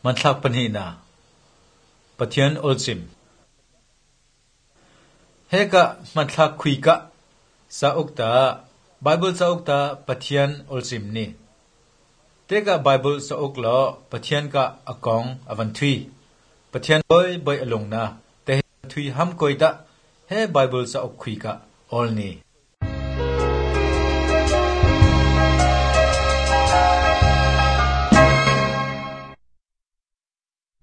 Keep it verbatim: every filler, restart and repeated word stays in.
มันทักปัญหาปะเทียนอลซิมเฮกะมันทักคุยกะสาอุกตาไบเบิลสาอุกตาปะเทียนอลซิมนี่เตกะไบเบิลสาอุกลอปะเทียนกะอากองอวันทุยปะเทียนบอยบอยอลงนาแต่ทุยห้ำกอยตะเฮไบเบิลสาอุกคุยกะออลนี่